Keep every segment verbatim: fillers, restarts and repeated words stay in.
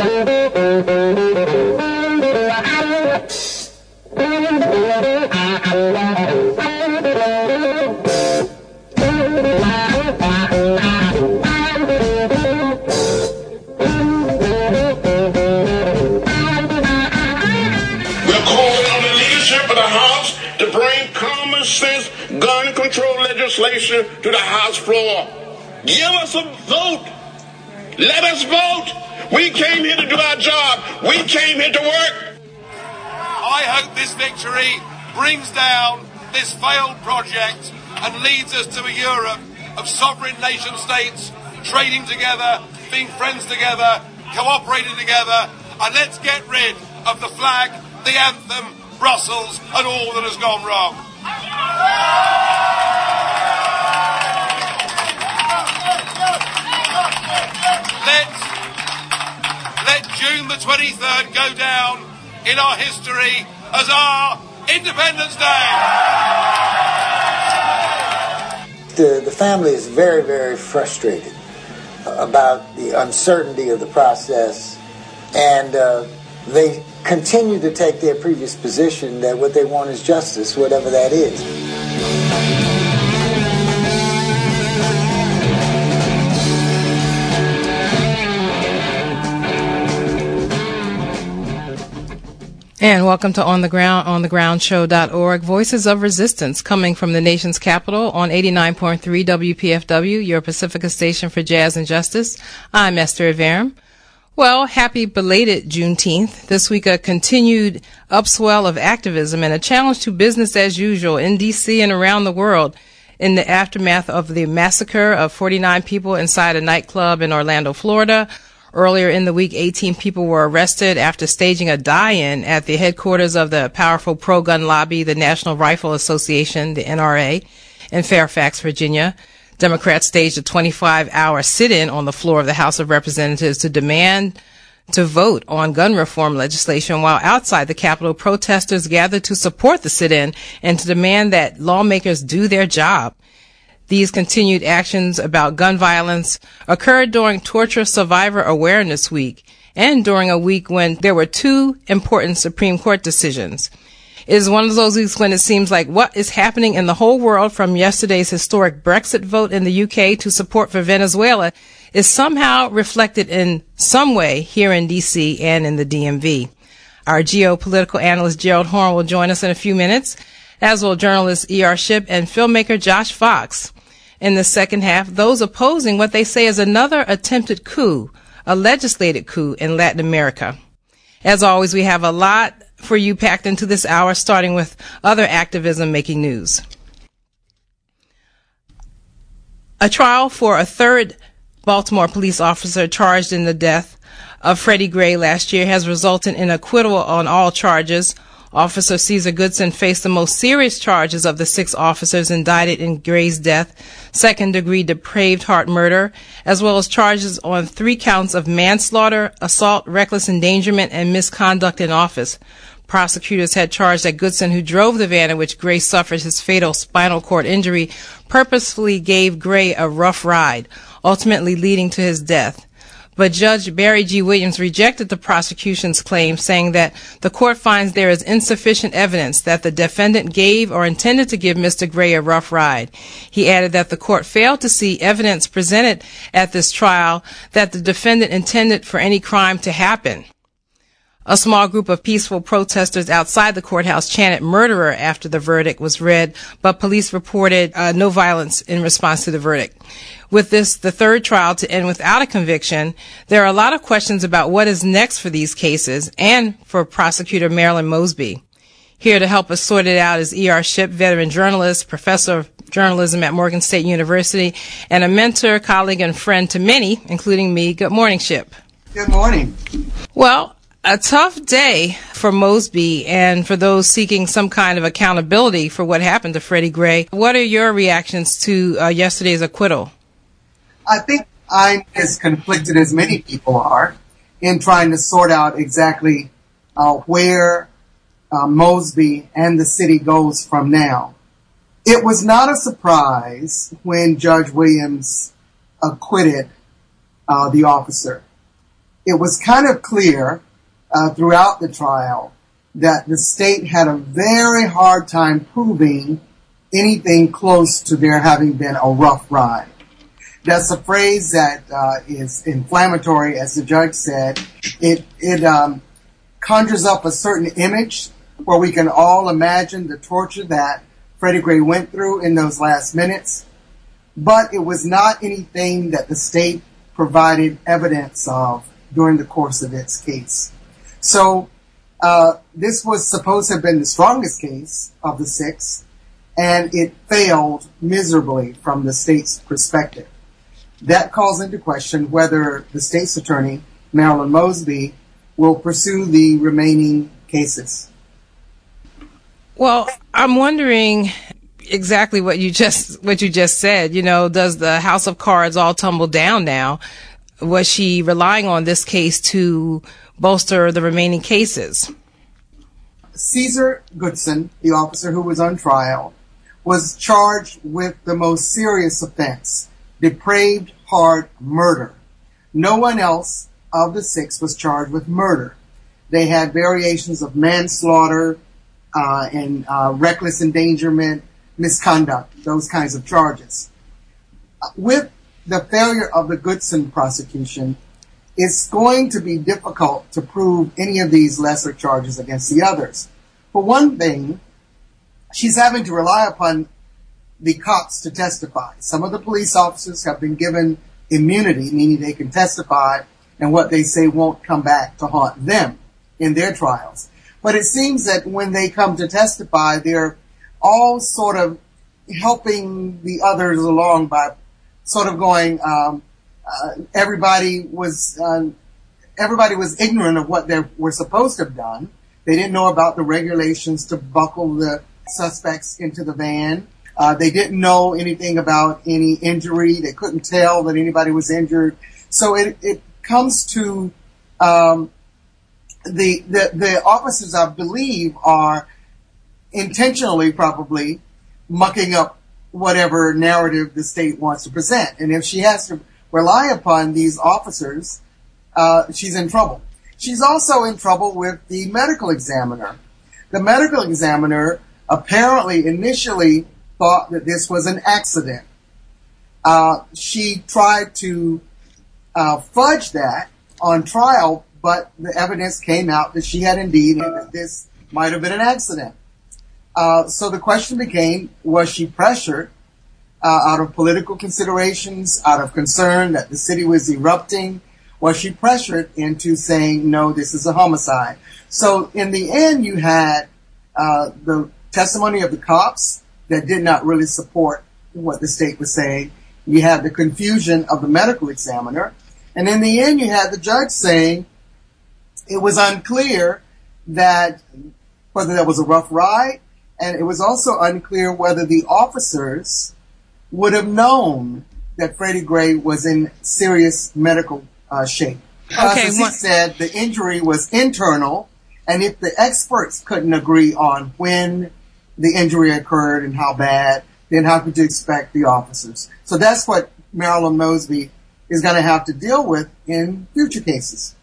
legislation to the House floor. Give us a vote. Let us vote. We came here to do our job. We came here to work. I hope this victory brings down this failed project and leads us to a Europe of sovereign nation states trading together, being friends together, cooperating together, and let's get rid of the flag, the anthem, Brussels, and all that has gone wrong. Let, let June the twenty-third go down in our history as our Independence Day. The, the family is very, very frustrated about the uncertainty of the process, and uh, they continue to take their previous position that what they want is justice, whatever that is. And welcome to On the Ground, on the ground show dot org, Voices of Resistance, coming from the nation's capital on eighty-nine point three W P F W, your Pacifica station for jazz and justice. I'm Esther Averum. Well, happy belated Juneteenth. This week, a continued upswell of activism and a challenge to business as usual in D C and around the world in the aftermath of the massacre of forty-nine people inside a nightclub in Orlando, Florida. Earlier in the week, eighteen people were arrested after staging a die-in at the headquarters of the powerful pro-gun lobby, the National Rifle Association, the N R A, in Fairfax, Virginia. Democrats staged a twenty-five hour sit-in on the floor of the House of Representatives to demand to vote on gun reform legislation, while outside the Capitol, protesters gathered to support the sit-in and to demand that lawmakers do their job. These continued actions about gun violence occurred during Torture Survivor Awareness Week and during a week when there were two important Supreme Court decisions. It is one of those weeks when it seems like what is happening in the whole world, from yesterday's historic Brexit vote in the U K to support for Venezuela, is somehow reflected in some way here in D C and in the D M V. Our geopolitical analyst Gerald Horn will join us in a few minutes, as will journalist E R Shipp and filmmaker Josh Fox. In the second half, those opposing what they say is another attempted coup, a legislated coup in Latin America. As always, we have a lot for you packed into this hour, starting with other activism making news. A trial for a third Baltimore police officer charged in the death of Freddie Gray last year has resulted in acquittal on all charges. Officer Caesar Goodson faced the most serious charges of the six officers indicted in Gray's death, second-degree depraved heart murder, as well as charges on three counts of manslaughter, assault, reckless endangerment, and misconduct in office. Prosecutors had charged that Goodson, who drove the van in which Gray suffered his fatal spinal cord injury, purposefully gave Gray a rough ride, ultimately leading to his death. But Judge Barry G. Williams rejected the prosecution's claim, saying that the court finds there is insufficient evidence that the defendant gave or intended to give Mister Gray a rough ride. He added that the court failed to see evidence presented at this trial that the defendant intended for any crime to happen. A small group of peaceful protesters outside the courthouse chanted "murderer" after the verdict was read, but police reported uh, no violence in response to the verdict. With this, the third trial to end without a conviction, there are a lot of questions about what is next for these cases and for prosecutor Marilyn Mosby. Here to help us sort it out is E R Shipp, veteran journalist, professor of journalism at Morgan State University, and a mentor, colleague, and friend to many, including me. Good morning, Shipp. Good morning. Well, a tough day for Mosby and for those seeking some kind of accountability for what happened to Freddie Gray. What are your reactions to uh, yesterday's acquittal? I think I'm as conflicted as many people are in trying to sort out exactly uh, where uh, Mosby and the city goes from now. It was not a surprise when Judge Williams acquitted uh, the officer. it was kind of clear uh, throughout the trial that the state had a very hard time proving anything close to there having been a rough ride. That's a phrase that uh, is inflammatory, as the judge said. It it um, conjures up a certain image where we can all imagine the torture that Freddie Gray went through in those last minutes. But it was not anything that the state provided evidence of during the course of its case. So uh, this was supposed to have been the strongest case of the six, and it failed miserably from the state's perspective. That calls into question whether the state's attorney, Marilyn Mosby, will pursue the remaining cases. Well, I'm wondering exactly what you just what you just said. You know, does the house of cards all tumble down now? Was she relying on this case to bolster the remaining cases? Caesar Goodson, the officer who was on trial, was charged with the most serious offense, depraved hard murder. No one else of the six was charged with murder. They had variations of manslaughter uh, and uh, reckless endangerment, misconduct, those kinds of charges. With the failure of the Goodson prosecution, it's going to be difficult to prove any of these lesser charges against the others. For one thing, she's having to rely upon the cops to testify. Some of the police officers have been given immunity, meaning they can testify, and what they say won't come back to haunt them in their trials. But it seems that when they come to testify, they're all sort of helping the others along by sort of going, um, uh, everybody was uh, everybody was ignorant of what they were supposed to have done. They didn't know about the regulations to buckle the suspects into the van. Uh, they didn't know anything about any injury. They couldn't tell that anybody was injured. So it, it comes to um, the, the the officers, I believe, are intentionally probably mucking up whatever narrative the state wants to present. And if she has to rely upon these officers, uh, she's in trouble. She's also in trouble with the medical examiner. The medical examiner apparently initially thought that this was an accident. Uh, she tried to uh, fudge that on trial, but the evidence came out that she had indeed, and that this might have been an accident. Uh, so the question became, was she pressured uh, out of political considerations, out of concern that the city was erupting? Was she pressured into saying, no, this is a homicide? So in the end, you had uh, the testimony of the cops that did not really support what the state was saying. You had the confusion of the medical examiner. And in the end, you had the judge saying it was unclear that whether that was a rough ride, and it was also unclear whether the officers would have known that Freddie Gray was in serious medical uh, shape. Because Okay, as he what- said, the injury was internal, and if the experts couldn't agree on when the injury occurred and how bad, then how could you expect the officers? So that's what Marilyn Mosby is going to have to deal with in future cases.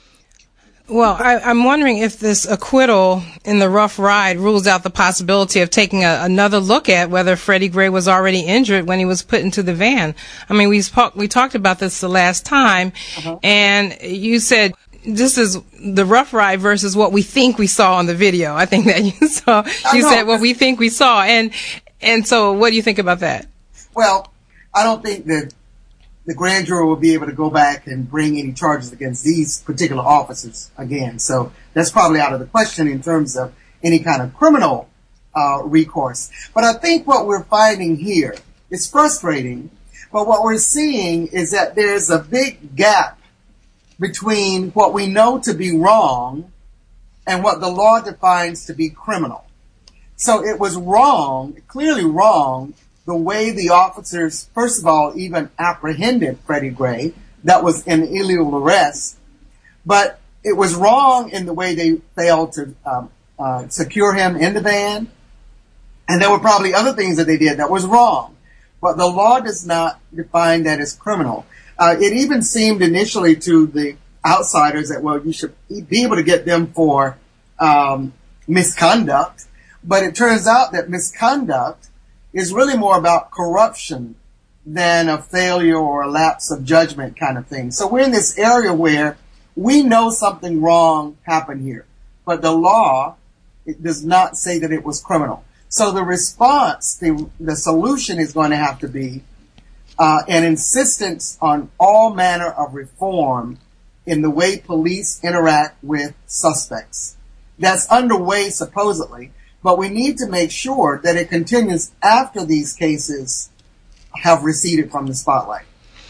Well, I, I'm wondering if this acquittal in the rough ride rules out the possibility of taking a, another look at whether Freddie Gray was already injured when he was put into the van. I mean, we spoke, we talked about this the last time, uh-huh. and you said this is the rough ride versus what we think we saw on the video. I think that you saw. You said what we think we saw, and and so what do you think about that? Well, I don't think that the grand jury will be able to go back and bring any charges against these particular officers again. So that's probably out of the question in terms of any kind of criminal uh, recourse. But I think what we're finding here is frustrating, but what we're seeing is that there's a big gap between what we know to be wrong and what the law defines to be criminal. So it was wrong, clearly wrong, the way the officers, first of all, even apprehended Freddie Gray. That was an illegal arrest. But it was wrong in the way they failed to um, uh, secure him in the van. And there were probably other things that they did that was wrong. But the law does not define that as criminal. Uh, it even seemed initially to the outsiders that, well, you should be able to get them for um, misconduct. But it turns out that misconduct is really more about corruption than a failure or a lapse of judgment kind of thing. So we're in this area where we know something wrong happened here, but the law, it does not say that it was criminal. So the response, the, the solution is going to have to be uh, an insistence on all manner of reform in the way police interact with suspects. That's underway supposedly, but we need to make sure that it continues after these cases have receded from the spotlight.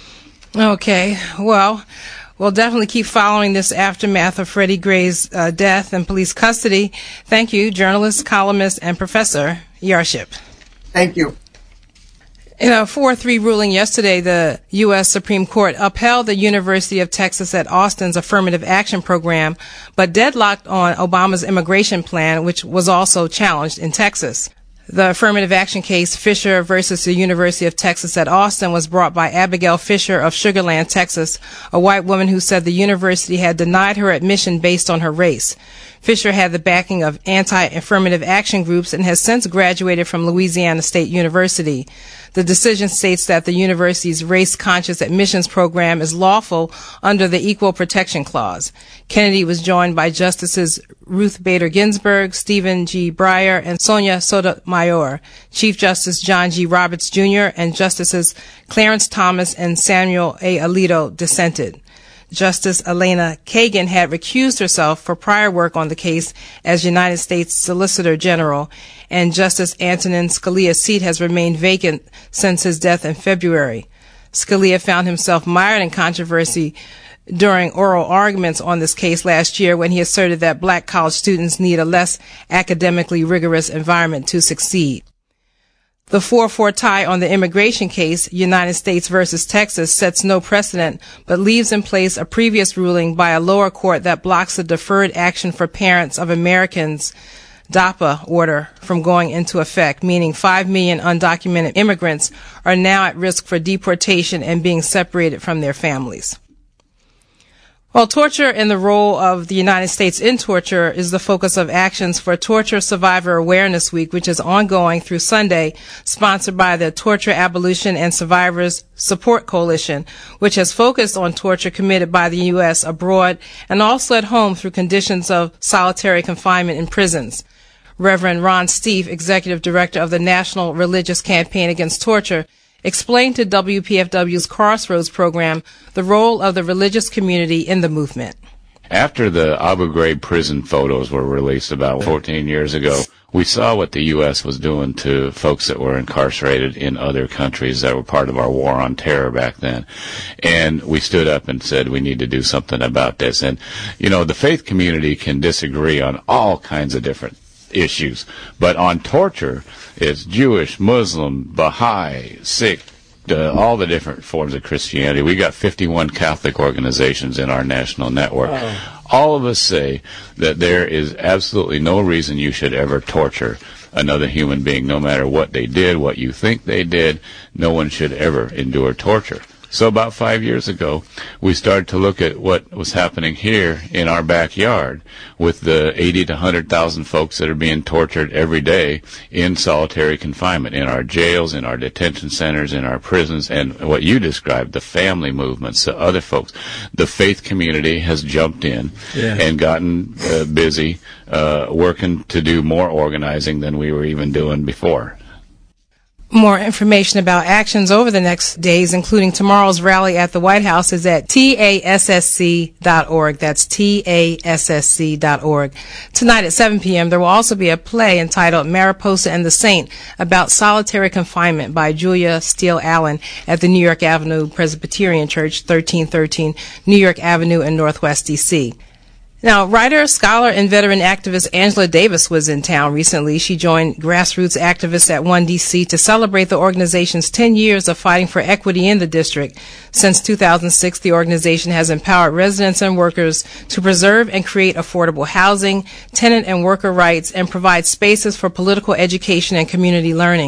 Okay, well, we'll definitely keep following this aftermath of Freddie Gray's uh, death and police custody. Thank you, journalist, columnist, and Professor Yarship. Thank you. In a four three ruling yesterday, the U S Supreme Court upheld the University of Texas at Austin's affirmative action program, but deadlocked on Obama's immigration plan, which was also challenged in Texas. The affirmative action case, Fisher versus the University of Texas at Austin, was brought by Abigail Fisher of Sugar Land, Texas, a white woman who said the university had denied her admission based on her race. Fisher had the backing of anti-affirmative action groups and has since graduated from Louisiana State University. The decision states that the university's race-conscious admissions program is lawful under the Equal Protection Clause. Kennedy was joined by Justices Ruth Bader Ginsburg, Stephen G. Breyer, and Sonia Sotomayor, Chief Justice John G. Roberts, Junior, and Justices Clarence Thomas and Samuel A. Alito dissented. Justice Elena Kagan had recused herself for prior work on the case as United States Solicitor General, and Justice Antonin Scalia's seat has remained vacant since his death in February. Scalia found himself mired in controversy during oral arguments on this case last year when he asserted that black college students need a less academically rigorous environment to succeed. The four four tie on the immigration case, United States versus Texas, sets no precedent, but leaves in place a previous ruling by a lower court that blocks the Deferred Action for Parents of Americans DAPA order from going into effect, meaning five million undocumented immigrants are now at risk for deportation and being separated from their families. Well, torture and the role of the United States in torture is the focus of actions for Torture Survivor Awareness Week, which is ongoing through Sunday, sponsored by the Torture Abolition and Survivors Support Coalition, which has focused on torture committed by the U S abroad and also at home through conditions of solitary confinement in prisons. Reverend Ron Stieff, Executive Director of the National Religious Campaign Against Torture, explained to W P F W's Crossroads program the role of the religious community in the movement. After the Abu Ghraib prison photos were released about fourteen years ago, we saw what the U S was doing to folks that were incarcerated in other countries that were part of our war on terror back then. And we stood up and said we need to do something about this. And, you know, the faith community can disagree on all kinds of different issues, but on torture, it's Jewish, Muslim, Baha'i, Sikh, uh, all the different forms of Christianity. We got fifty-one Catholic organizations in our national network. Oh. All of us say that there is absolutely no reason you should ever torture another human being, no matter what they did, what you think they did. No one should ever endure torture. So about five years ago, we started to look at what was happening here in our backyard with the eighty to one hundred thousand folks that are being tortured every day in solitary confinement, in our jails, in our detention centers, in our prisons, and what you described, the family movements, the other folks. The faith community has jumped in yeah. and gotten uh, busy uh, working to do more organizing than we were even doing before. More information about actions over the next days, including tomorrow's rally at the White House, is at T A S S C dot org. That's T A S S C dot org. Tonight at seven p.m., there will also be a play entitled Mariposa and the Saint about solitary confinement by Julia Steele Allen at the New York Avenue Presbyterian Church, thirteen thirteen New York Avenue in Northwest D C Now, writer, scholar, and veteran activist Angela Davis was in town recently. She joined grassroots activists at One D C to celebrate the organization's ten years of fighting for equity in the district. Since two thousand six, the organization has empowered residents and workers to preserve and create affordable housing, tenant and worker rights, and provide spaces for political education and community learning.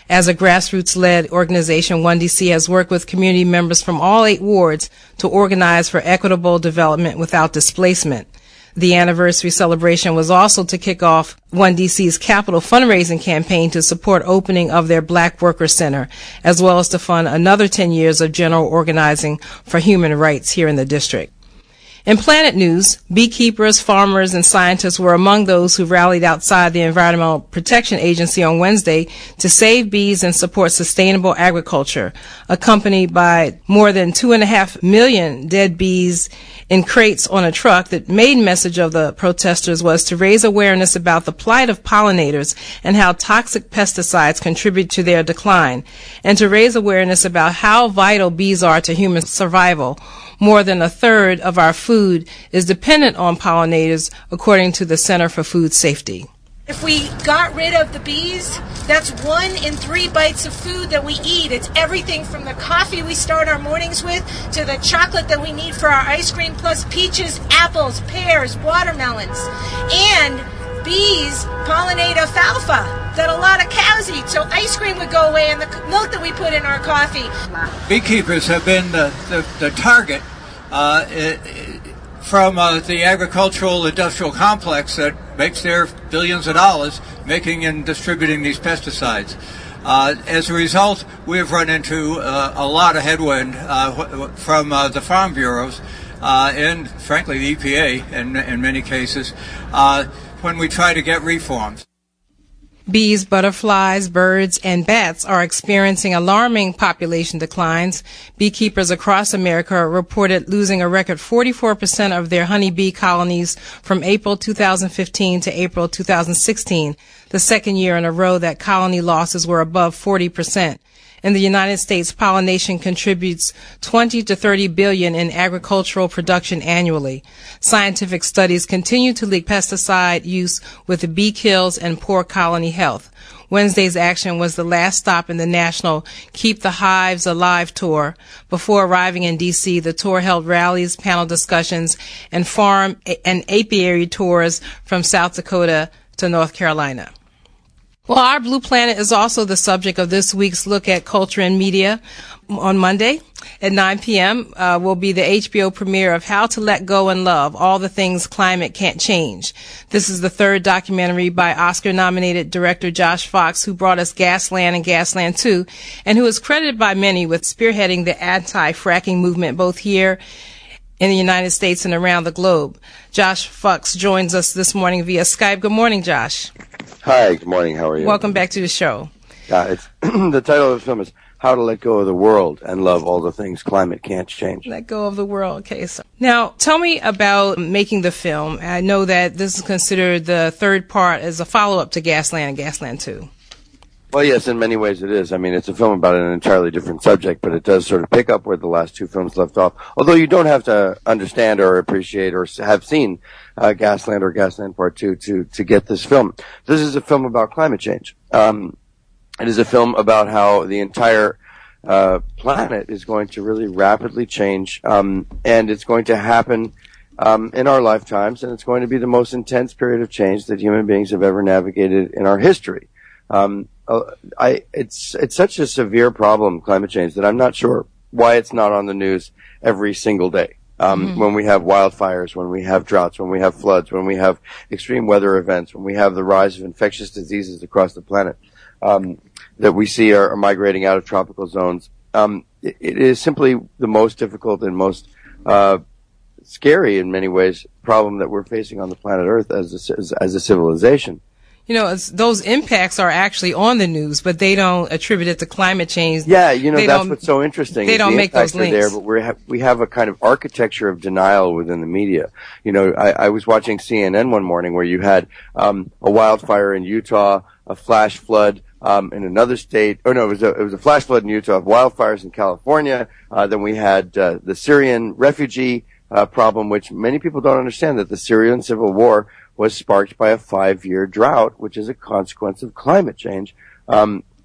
As a grassroots-led organization, one D C has worked with community members from all eight wards to organize for equitable development without displacement. The anniversary celebration was also to kick off one D C's capital fundraising campaign to support opening of their Black Worker Center, as well as to fund another ten years of general organizing for human rights here in the district. In Planet News, beekeepers, farmers, and scientists were among those who rallied outside the Environmental Protection Agency on Wednesday to save bees and support sustainable agriculture, accompanied by more than two and a half million dead bees in crates on a truck. The main message of the protesters was to raise awareness about the plight of pollinators and how toxic pesticides contribute to their decline, and to raise awareness about how vital bees are to human survival. More than a third of our food is dependent on pollinators, according to the Center for Food Safety. If we got rid of the bees, that's one in three bites of food that we eat. It's everything from the coffee we start our mornings with to the chocolate that we need for our ice cream, plus peaches, apples, pears, watermelons. And bees pollinate alfalfa that a lot of cows eat, so ice cream would go away and the milk that we put in our coffee. Beekeepers have been the, the, the target uh, it, it, from uh, the agricultural industrial complex that makes their billions of dollars making and distributing these pesticides. Uh, as a result, we have run into uh, a lot of headwind uh, from uh, the farm bureaus uh, and, frankly, the E P A in, in many cases uh, when we try to get reforms. Bees, butterflies, birds, and bats are experiencing alarming population declines. Beekeepers across America reported losing a record forty-four percent of their honeybee colonies from April two thousand fifteen to April two thousand sixteen, the second year in a row that colony losses were above forty percent. In the United States, pollination contributes twenty to thirty billion in agricultural production annually. Scientific studies continue to link pesticide use with bee kills and poor colony health. Wednesday's action was the last stop in the national Keep the Hives Alive tour. Before arriving in D C, the tour held rallies, panel discussions, and farm and apiary tours from South Dakota to North Carolina. Well, our Blue Planet is also the subject of this week's look at culture and media. On Monday at nine p.m. Uh, will be the H B O premiere of How to Let Go and Love, All the Things Climate Can't Change. This is the third documentary by Oscar-nominated director Josh Fox, who brought us Gasland and Gasland two, and who is credited by many with spearheading the anti-fracking movement both here in the United States and around the globe. Josh Fox joins us this morning via Skype. Good morning, Josh. Hi, good morning. How are you? Welcome back to the show. Uh, it's the title of the film is How to Let Go of the World and Love All the Things Climate Can't Change. Let go of the world. Okay, so now tell me about making the film. I know that this is considered the third part as a follow-up to Gasland and Gasland two. Well, yes, in many ways it is. I mean, it's a film about an entirely different subject, but it does sort of pick up where the last two films left off. Although you don't have to understand or appreciate or have seen uh, Gasland or Gasland Part two to, to get this film. This is a film about climate change. Um, it is a film about how the entire uh, planet is going to really rapidly change, um, and it's going to happen um, in our lifetimes, and it's going to be the most intense period of change that human beings have ever navigated in our history. Um, Uh, I, it's, it's such a severe problem, climate change, that I'm not sure why it's not on the news every single day. Um, mm-hmm. When we have wildfires, when we have droughts, when we have floods, when we have extreme weather events, when we have the rise of infectious diseases across the planet, um, that we see are, are migrating out of tropical zones. Um, it, it is simply the most difficult and most, uh, scary in many ways problem that we're facing on the planet Earth as a, as, as a civilization. You know, it's, those impacts are actually on the news, but they don't attribute it to climate change. Yeah, you know, they that's what's so interesting. They don't the make those links. There, but we have we have a kind of architecture of denial within the media. You know, I, I was watching C N N one morning where you had um, a wildfire in Utah, a flash flood um, in another state. Oh no, it was a, it was a flash flood in Utah, wildfires in California. Uh, then we had uh, the Syrian refugee uh, problem, which many people don't understand, that the Syrian civil war was sparked by a five-year drought, which is a consequence of climate change. Um,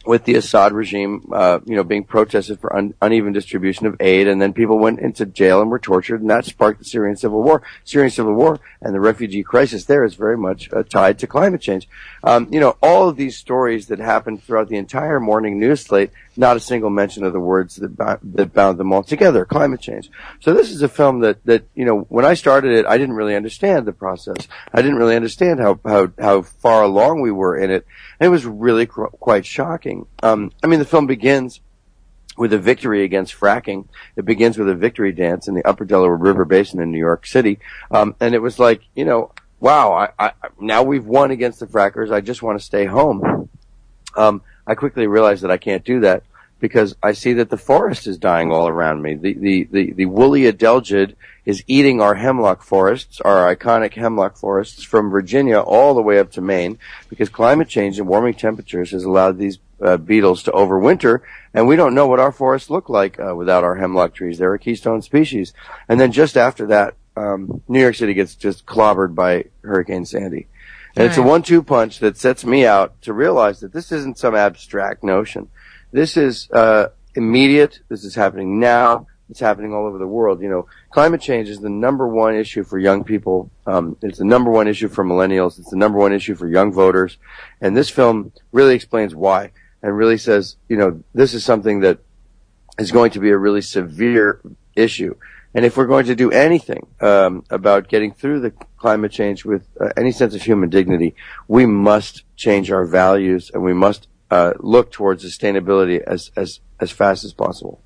with the Assad regime, uh, you know, being protested for un- uneven distribution of aid, and then people went into jail and were tortured, and that sparked the Syrian civil war. Syrian civil war and the refugee crisis there is very much uh, tied to climate change. Um, you know, all of these stories that happened throughout the entire morning news slate, not a single mention of the words that, b- that bound them all together, climate change. So this is a film that, that, you know, when I started it, I didn't really understand the process. I didn't really understand how, how, how far along we were in it. And it was really cr- quite shocking. Um, I mean, the film begins with a victory against fracking. It begins with a victory dance in the Upper Delaware River Basin in New York City. Um, and it was like, you know, wow, I, I, now we've won against the frackers. I just want to stay home. Um, I quickly realized that I can't do that because I see that the forest is dying all around me. The, the, the, the woolly adelgid is eating our hemlock forests, our iconic hemlock forests from Virginia all the way up to Maine, because climate change and warming temperatures has allowed these uh, beetles to overwinter, and we don't know what our forests look like uh, without our hemlock trees. They're a keystone species. And then just after that, um, New York City gets just clobbered by Hurricane Sandy. And right. It's a one two punch that sets me out to realize that this isn't some abstract notion. This is uh immediate. This is happening now. It's happening all over the world. You know, climate change is the number one issue for young people. Um, it's the number one issue for millennials. It's the number one issue for young voters. And this film really explains why and really says, you know, this is something that is going to be a really severe issue. And if we're going to do anything um, about getting through the climate change with uh, any sense of human dignity, we must change our values and we must uh, look towards sustainability as, as, as fast as possible.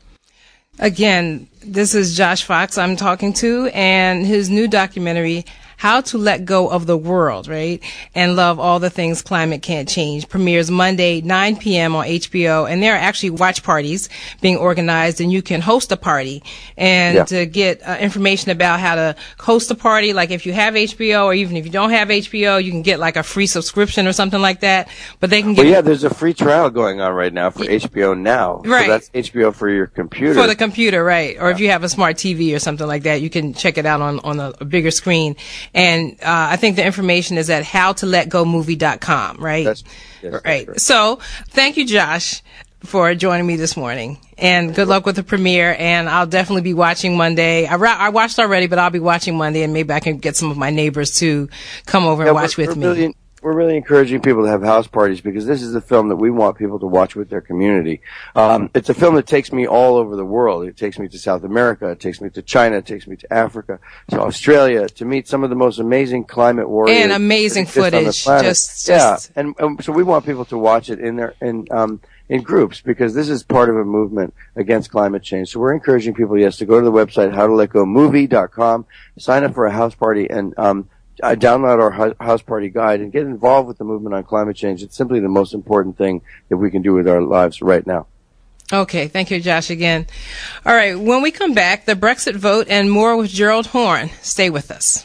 Again, this is Josh Fox I'm talking to, and his new documentary, How to Let Go of the World, right? And Love All the Things Climate Can't Change, premieres Monday, nine p.m. on H B O. And there are actually watch parties being organized, and you can host a party. And yeah. to get uh, information about how to host a party, like if you have H B O or even if you don't have H B O, you can get like a free subscription or something like that. But they can get. Well, yeah, there's a free trial going on right now for yeah. H B O Now. Right. So that's H B O for your computer. For the computer, right. Or yeah. if you have a smart T V or something like that, you can check it out on, on a, a bigger screen. And uh, I think the information is at how to let go movie dot com, right? That's, yes, right. That's so thank you, Josh, for joining me this morning. And good luck with the premiere. And I'll definitely be watching Monday. I, ra- I watched already, but I'll be watching Monday, and maybe I can get some of my neighbors to come over yeah, and watch with we're me. Really, we're really encouraging people to have house parties because this is the film that we want people to watch with their community. Um, it's a film that takes me all over the world. It takes me to South America. It takes me to China. It takes me to Africa, to Australia, to meet some of the most amazing climate warriors. And amazing footage. Just, just, yeah. And, and so we want people to watch it in their, in, um, in groups because this is part of a movement against climate change. So we're encouraging people, yes, to go to the website, how to let go movie dot com, sign up for a house party, and, um, I download our house party guide and get involved with the movement on climate change. It's simply the most important thing that we can do with our lives right now. Okay. Thank you, Josh, again. All right. When we come back, the Brexit vote and more with Gerald Horne. Stay with us.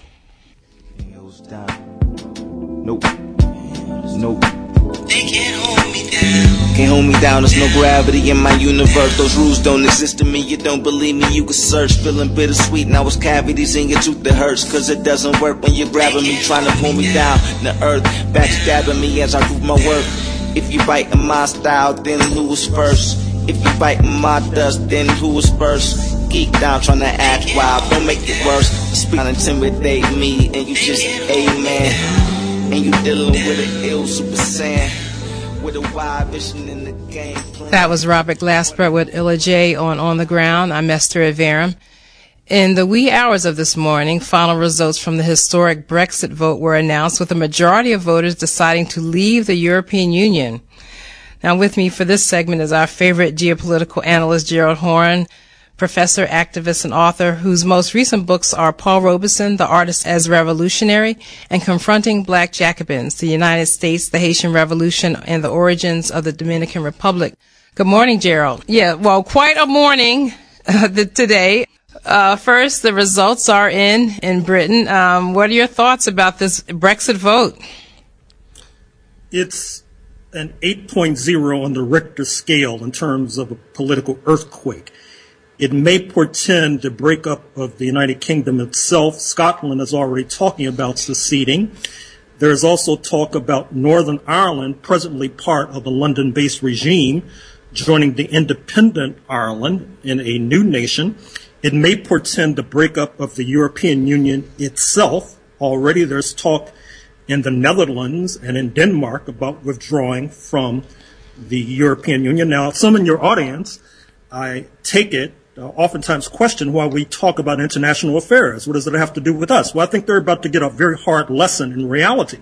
Nope. Nope. They can't hold me down. Can't hold me down, there's no gravity in my universe. Those rules don't exist to me, you don't believe me, you can search. Feeling bittersweet, now it's cavities in your tooth that hurts. Cause it doesn't work when you're grabbing me, trying to pull me down. The earth, backstabbing me as I prove my worth. If you bite in my style, then who was first? If you bite in my dust, then who was first? Geek down trying to act wild, don't make it worse. Speak and intimidate me, and you just amen. And you dealing with an ill super saiyan. That was Robert Glasper with Illa J on On the Ground. I'm Esther Averum. In the wee hours of this morning, final results from the historic Brexit vote were announced, with a majority of voters deciding to leave the European Union. Now, with me for this segment is our favorite geopolitical analyst, Gerald Horne, professor, activist, and author, whose most recent books are Paul Robeson, The Artist as Revolutionary, and Confronting Black Jacobins, the United States, the Haitian Revolution, and the Origins of the Dominican Republic. Good morning, Gerald. Yeah, well, quite a morning uh, today. Uh, first, the results are in, in Britain. Um, what are your thoughts about this Brexit vote? It's an eight point oh on the Richter scale in terms of a political earthquake. It may portend the breakup of the United Kingdom itself. Scotland is already talking about seceding. There is also talk about Northern Ireland, presently part of a London-based regime, joining the independent Ireland in a new nation. It may portend the breakup of the European Union itself. Already there's talk in the Netherlands and in Denmark about withdrawing from the European Union. Now, some in your audience, I take it, uh, oftentimes question why we talk about international affairs. What does it have to do with us? Well, I think they're about to get a very hard lesson in reality.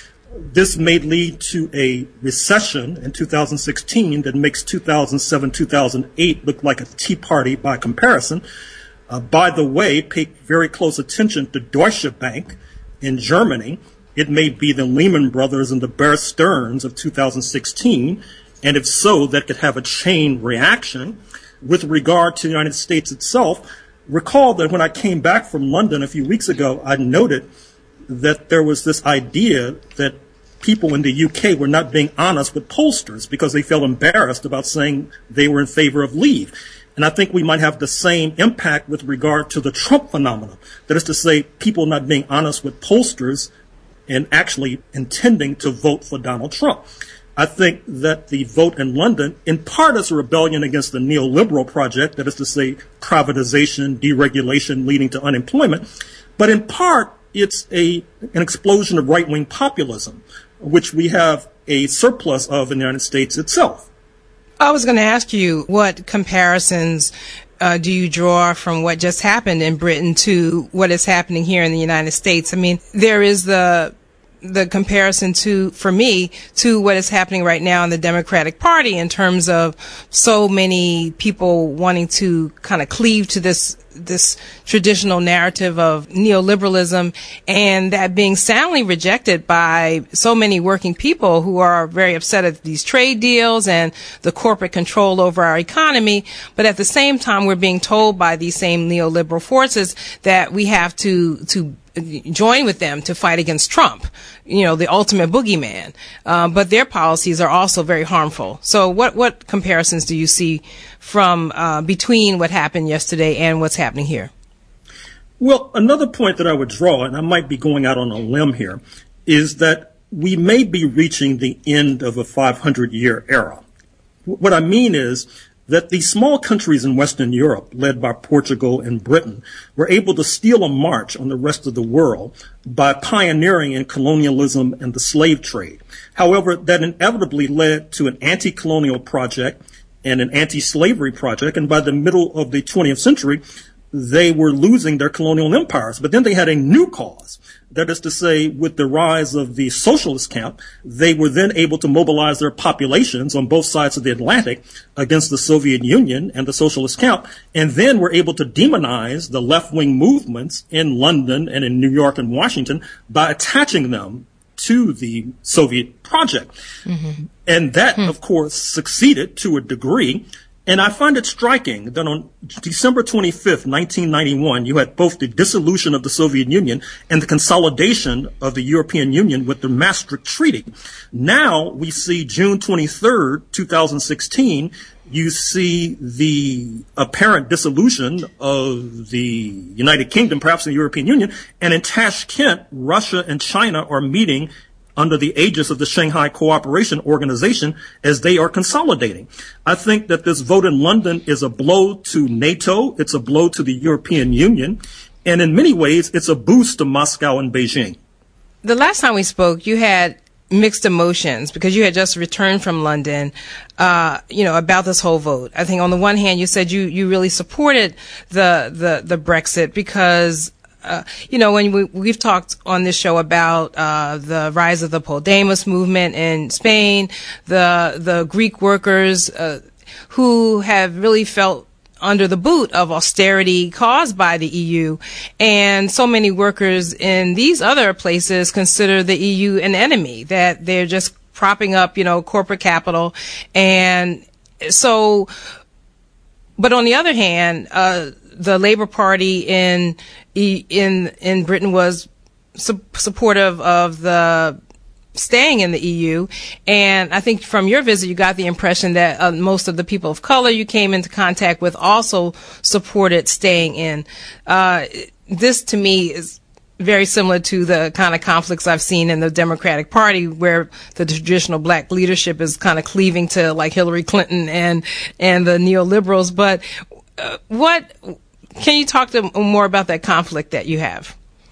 This may lead to a recession in two thousand sixteen that makes two thousand seven, two thousand eight look like a tea party by comparison. Uh, by the way, pay very close attention to Deutsche Bank in Germany. It may be the Lehman Brothers and the Bear Stearns of two thousand sixteen, and if so, that could have a chain reaction. With regard to the United States itself, recall that when I came back from London a few weeks ago, I noted that there was this idea that people in the U K were not being honest with pollsters because they felt embarrassed about saying they were in favor of leave. And I think we might have the same impact with regard to the Trump phenomenon. That is to say, people not being honest with pollsters and actually intending to vote for Donald Trump. I think that the vote in London, in part, is a rebellion against the neoliberal project, that is to say, privatization, deregulation leading to unemployment, but in part, it's a an explosion of right-wing populism, which we have a surplus of in the United States itself. I was going to ask you, what comparisons uh, do you draw from what just happened in Britain to what is happening here in the United States? I mean, there is the the comparison to, for me, to what is happening right now in the Democratic Party in terms of so many people wanting to kind of cleave to this this traditional narrative of neoliberalism, and that being soundly rejected by so many working people who are very upset at these trade deals and the corporate control over our economy. But at the same time, we're being told by these same neoliberal forces that we have to to join with them to fight against Trump, you know, the ultimate boogeyman. Uh, but their policies are also very harmful. So what, what comparisons do you see from uh, between what happened yesterday and what's happening here? Well, another point that I would draw, and I might be going out on a limb here, is that we may be reaching the end of a five hundred year era. What I mean is that the small countries in Western Europe, led by Portugal and Britain, were able to steal a march on the rest of the world by pioneering in colonialism and the slave trade. However, that inevitably led to an anti-colonial project and an anti-slavery project, and by the middle of the twentieth century, they were losing their colonial empires. But then they had a new cause. That is to say, with the rise of the socialist camp, they were then able to mobilize their populations on both sides of the Atlantic against the Soviet Union and the socialist camp, and then were able to demonize the left-wing movements in London and in New York and Washington by attaching them to the Soviet project. Mm-hmm. And that, mm-hmm. of course, succeeded to a degree. And I find it striking that on December twenty-fifth, nineteen ninety-one, you had both the dissolution of the Soviet Union and the consolidation of the European Union with the Maastricht Treaty. Now we see June twenty-third, two thousand sixteen, you see the apparent dissolution of the United Kingdom, perhaps the European Union, and in Tashkent, Russia and China are meeting under the aegis of the Shanghai Cooperation Organization as they are consolidating. I think that this vote in London is a blow to NATO, it's a blow to the European Union, and in many ways it's a boost to Moscow and Beijing. The last time we spoke, you had mixed emotions because you had just returned from London, uh, you know, about this whole vote. I think on the one hand, you said you, you really supported the, the, the Brexit because Uh, you know, when we, we've talked on this show about uh, the rise of the Podemos movement in Spain, the the Greek workers uh, who have really felt under the boot of austerity caused by the E U, and so many workers in these other places consider the E U an enemy, that they're just propping up, you know, corporate capital. And so, but on the other hand, uh, the Labour Party in in in Britain was su- supportive of the staying in the E U, and I think from your visit you got the impression that uh, most of the people of color you came into contact with also supported staying in. Uh, this to me is very similar to the kind of conflicts I've seen in the Democratic Party, where the traditional black leadership is kind of cleaving to like Hillary Clinton and and the neoliberals. But uh, what can you talk to more about that conflict that you have?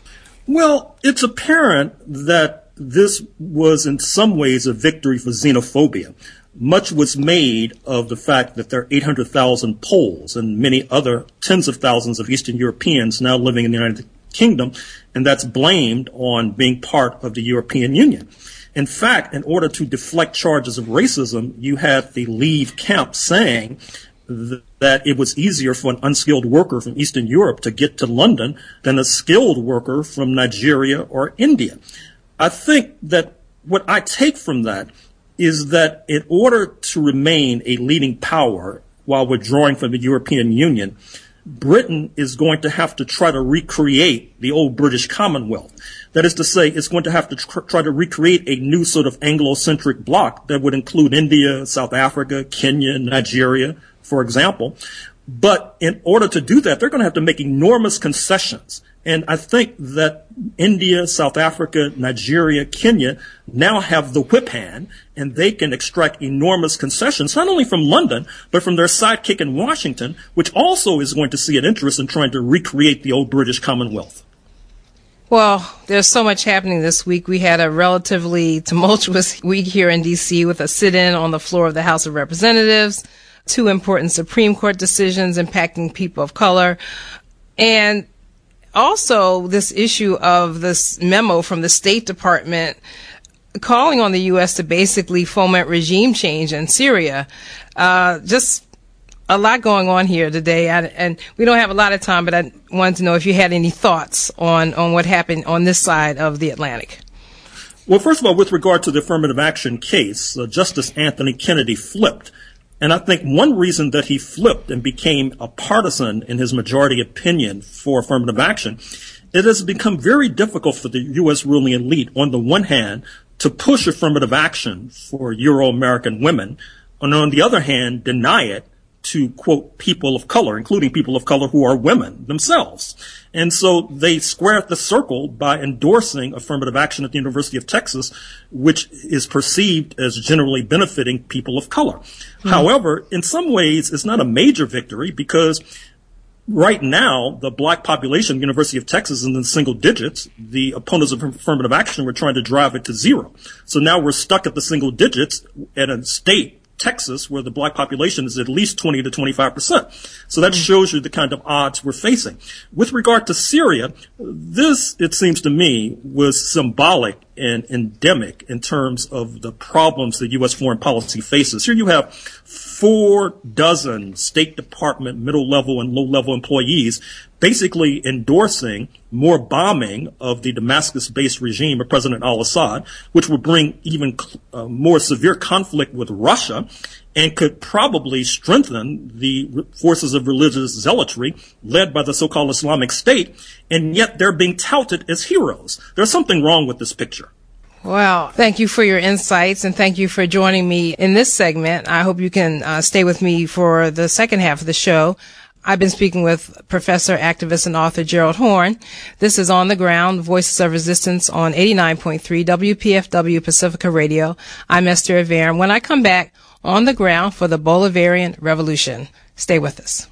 Well, it's apparent that this was in some ways a victory for xenophobia. Much was made of the fact that there are eight hundred thousand Poles and many other tens of thousands of Eastern Europeans now living in the United Kingdom, and that's blamed on being part of the European Union. In fact, in order to deflect charges of racism, you had the Leave camp saying th- that it was easier for an unskilled worker from Eastern Europe to get to London than a skilled worker from Nigeria or India. I think that what I take from that is that in order to remain a leading power while withdrawing from the European Union, Britain is going to have to try to recreate the old British Commonwealth. That is to say, it's going to have to tr- try to recreate a new sort of Anglo-centric bloc that would include India, South Africa, Kenya, Nigeria, for example. But in order to do that, they're going to have to make enormous concessions. And I think that India, South Africa, Nigeria, Kenya now have the whip hand, and they can extract enormous concessions, not only from London, but from their sidekick in Washington, which also is going to see an interest in trying to recreate the old British Commonwealth. Well, there's so much happening this week. We had a relatively tumultuous week here in D C with a sit-in on the floor of the House of Representatives, two important Supreme Court decisions impacting people of color, and also this issue of this memo from the State Department calling on the U S to basically foment regime change in Syria. Uh, just a lot going on here today. I, and we don't have a lot of time, but I wanted to know if you had any thoughts on, on what happened on this side of the Atlantic. Well, first of all, with regard to the affirmative action case, uh, Justice Anthony Kennedy flipped. And I think one reason that he flipped and became a partisan in his majority opinion for affirmative action, it has become very difficult for the U S ruling elite, on the one hand, to push affirmative action for Euro-American women, and on the other hand, deny it to, quote, people of color, including people of color who are women themselves. And so they squared the circle by endorsing affirmative action at the University of Texas, which is perceived as generally benefiting people of color. Mm-hmm. However, in some ways, it's not a major victory because right now, the black population at the University of Texas is in the single digits. The opponents of affirmative action were trying to drive it to zero. So now we're stuck at the single digits at a state, Texas, where the black population is at least twenty to twenty-five percent. So that shows you the kind of odds we're facing. With regard to Syria, this, it seems to me, was symbolic and endemic in terms of the problems that U S foreign policy faces. Here you have four dozen State Department middle-level and low-level employees basically endorsing more bombing of the Damascus-based regime of President al-Assad, which would bring even uh, more severe conflict with Russia and could probably strengthen the forces of religious zealotry led by the so-called Islamic State, and yet they're being touted as heroes. There's something wrong with this picture. Well, thank you for your insights, and thank you for joining me in this segment. I hope you can uh, stay with me for the second half of the show. I've been speaking with professor, activist, and author Gerald Horne. This is On the Ground, Voices of Resistance on eighty-nine point three W P F W Pacifica Radio. I'm Esther Rivera. When I come back, On the Ground for the Bolivarian Revolution. Stay with us.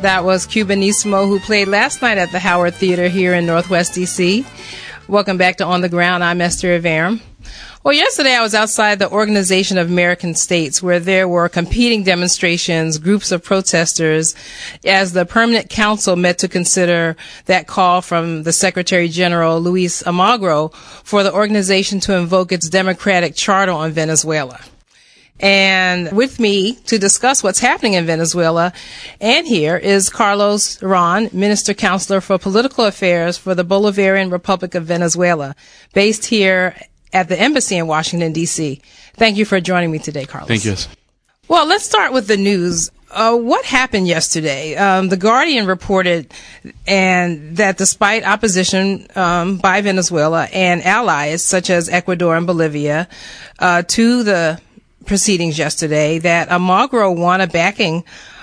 that was Cubanissimo, who played last night at the Howard Theater here in Northwest D C. Welcome back to On the Ground. I'm Esther Iverum. Well, yesterday I was outside the Organization of American States, where there were competing demonstrations, groups of protesters, as the Permanent Council met to consider that call from the Secretary General, Luis Almagro, for the organization to invoke its democratic charter on Venezuela. And with me to discuss what's happening in Venezuela and here is Carlos Ron, Minister Counselor for Political Affairs for the Bolivarian Republic of Venezuela, based here at the Embassy in Washington, D C. Thank you for joining me today, Carlos. Thank you. Well, let's start with the news. Uh, what happened yesterday? Um, the Guardian reported and that despite opposition um, by Venezuela and allies such as Ecuador and Bolivia uh, to the proceedings yesterday, that Almagro won a backing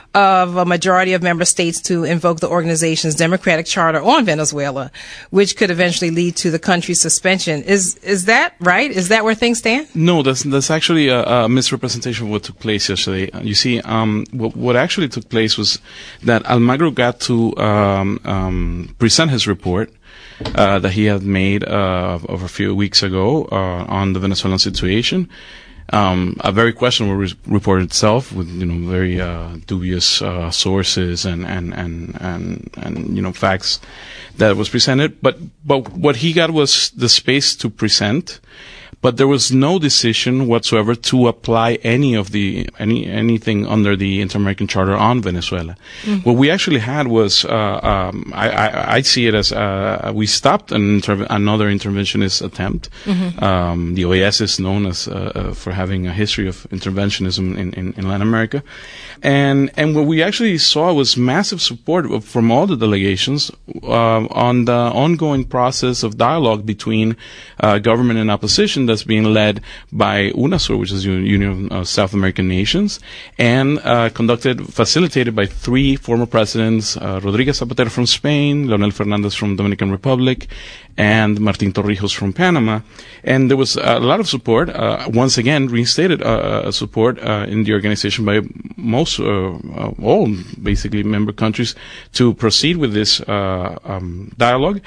of a majority of member states to invoke the organization's democratic charter on Venezuela, which could eventually lead to the country's suspension. Is is that right? Is that where things stand? No, that's that's actually a, a misrepresentation of what took place yesterday. You see, um, what, what actually took place was that Almagro got to um, um, present his report uh, that he had made uh, over a few weeks ago uh, on the Venezuelan situation. Um, a very questionable re- report itself, with you know very uh, dubious uh, sources and, and and and and you know facts that was presented. But but what he got was the space to present. But there was no decision whatsoever to apply any of the any anything under the Inter-American Charter on Venezuela. Mm-hmm. What we actually had was uh, um, I, I, I see it as uh, we stopped an inter- another interventionist attempt. Mm-hmm. Um, the O A S is known as uh, uh, for having a history of interventionism in, in, in Latin America, and and what we actually saw was massive support from all the delegations uh, on the ongoing process of dialogue between uh, government and opposition that's being led by UNASUR, which is the Union of South American Nations, and uh, conducted, facilitated by three former presidents, uh, Rodríguez Zapatero from Spain, Leonel Fernández from Dominican Republic, and Martín Torrijos from Panama. And there was a lot of support, uh, once again, reinstated uh, support uh, in the organization by most, uh, uh, all, basically, member countries to proceed with this uh, um, dialogue.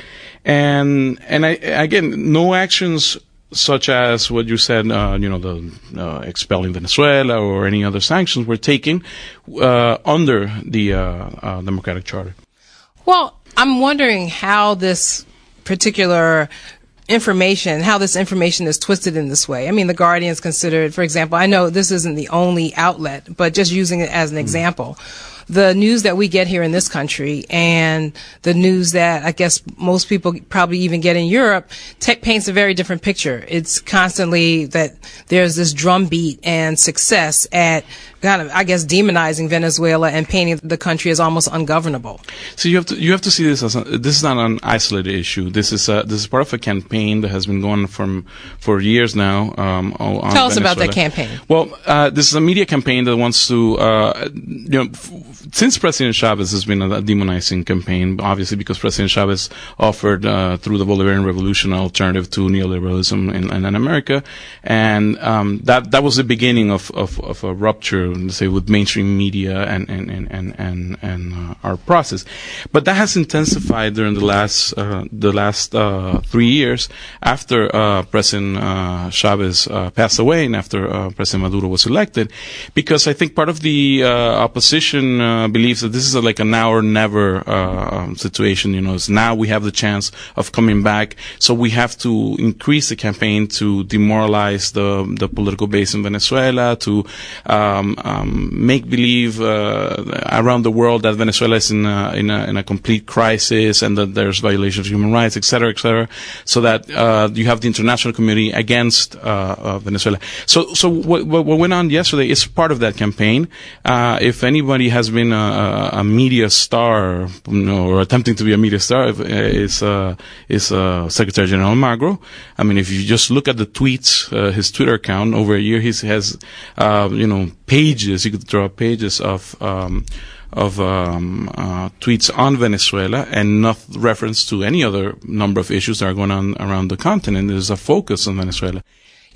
And, and I, again, no actions such as what you said, uh, you know, the uh, expelling Venezuela or any other sanctions were taken uh, under the uh, uh, Democratic Charter. Well, I'm wondering how this particular information, how this information is twisted in this way. I mean, the Guardian's considered, for example, I know this isn't the only outlet, but just using it as an mm. example. The news that we get here in this country and the news that I guess most people probably even get in Europe tech paints a very different picture. It's constantly that there's this drumbeat and success at kind of, I guess, demonizing Venezuela and painting the country as almost ungovernable. So you have to you have to see this as a, this is not an isolated issue. This is a, this is part of a campaign that has been going from for years now. Um, on Tell us Venezuela. about that campaign. Well, uh, this is a media campaign that wants to, uh, you know, f- since President Chavez has been a, a demonizing campaign, obviously because President Chavez offered uh, through the Bolivarian Revolution an alternative to neoliberalism in, in, in America, and um, that that was the beginning of of, of a rupture, let's say, with mainstream media and and and and and, and uh, our process. But that has intensified during the last uh, the last uh, three years after uh, President uh, Chavez uh, passed away and after uh, President Maduro was elected, because I think part of the uh, opposition uh, believes that this is a, like a now or never uh, situation. You know, it's now we have the chance of coming back, so we have to increase the campaign to demoralize the the political base in Venezuela, to um, um, make believe uh, around the world that Venezuela is in a, in a in a complete crisis and that there's violations of human rights, et cetera, et cetera, so that uh, you have the international community against uh, uh, Venezuela. So, so what, what went on yesterday is part of that campaign. Uh, if anybody has been a, a media star, you know, or attempting to be a media star, is uh, is uh, Secretary General Almagro. I mean, if you just look at the tweets, uh, his Twitter account over a year, he has uh, you know pages. You could draw pages of. Um, of um, uh, tweets on Venezuela and not reference to any other number of issues that are going on around the continent. There's a focus on Venezuela.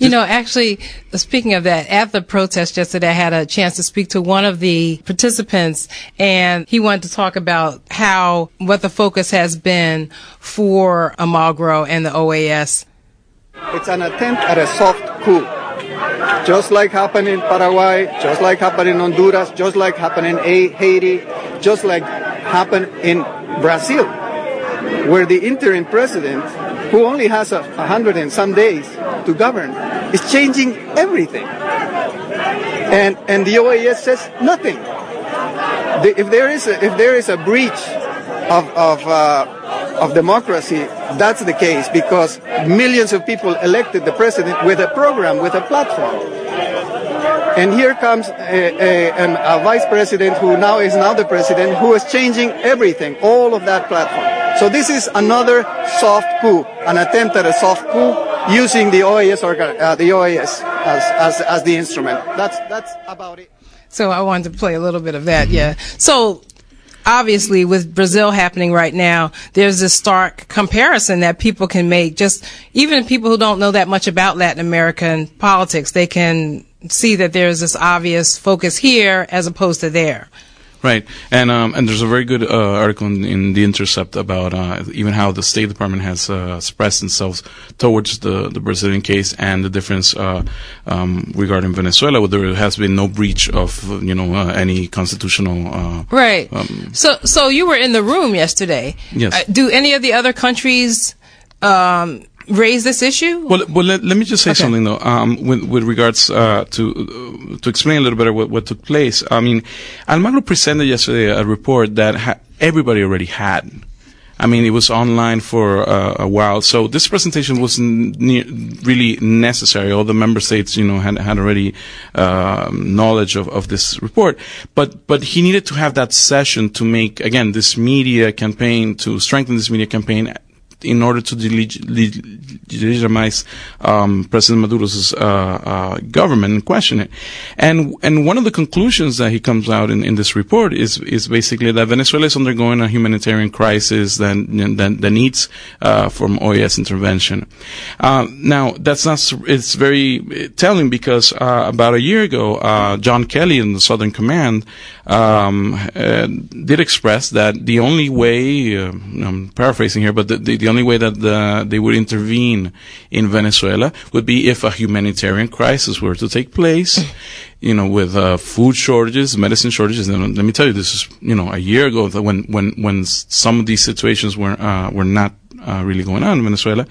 You know, actually, speaking of that, at the protest yesterday, I had a chance to speak to one of the participants, and he wanted to talk about how, what the focus has been for Almagro and the O A S. It's an attempt at a soft coup. Just like happened in Paraguay, just like happened in Honduras, just like happened in Haiti, just like happened in Brazil, where the interim president, who only has a, a hundred and some days to govern, is changing everything. And and the O A S says nothing. The, if there is a, if there is a breach of of uh, of democracy, that's the case, because millions of people elected the president with a program, with a platform. And here comes a, a, a vice president who now is now the president, who is changing everything, all of that platform. So this is another soft coup, an attempt at a soft coup using the O A S organ, uh, the O A S as, as as the instrument. That's that's about it. So I wanted to play a little bit of that, yeah. So obviously, with Brazil happening right now, there's this stark comparison that people can make. Just even people who don't know that much about Latin American politics, they can see that there's this obvious focus here as opposed to there. Right, and um, and there's a very good uh, article in, in The Intercept about uh, even how the State Department has uh, expressed themselves towards the, the Brazilian case and the difference uh, um, regarding Venezuela, where there has been no breach of you know uh, any constitutional. Uh, right. Um, so so you were in the room yesterday. Yes. Uh, do any of the other countries Um, raise this issue? Well, well, let, let me just say okay. something though. Um, with, with regards uh, to uh, to explain a little better what, what took place. I mean, Almagro presented yesterday a report that ha- everybody already had. I mean, it was online for uh, a while, so this presentation wasn't ne- really necessary. All the member states, you know, had had already uh, knowledge of, of this report. But but he needed to have that session to make, again, this media campaign, to strengthen this media campaign, in order to deleg- legitimize um, President Maduro's uh, uh, government and question it. And and one of the conclusions that he comes out in, in this report is is basically that Venezuela is undergoing a humanitarian crisis that that, that needs uh, from O A S intervention. Uh, now that's not. It's very telling because uh, about a year ago, uh, John Kelly in the Southern Command um, uh, did express that the only way, uh, I'm paraphrasing here, but the, the, the only way that the, they would intervene in Venezuela would be if a humanitarian crisis were to take place, you know, with uh, food shortages, medicine shortages. And let me tell you, this is, you know, a year ago when when when some of these situations were uh, were not uh, really going on in Venezuela.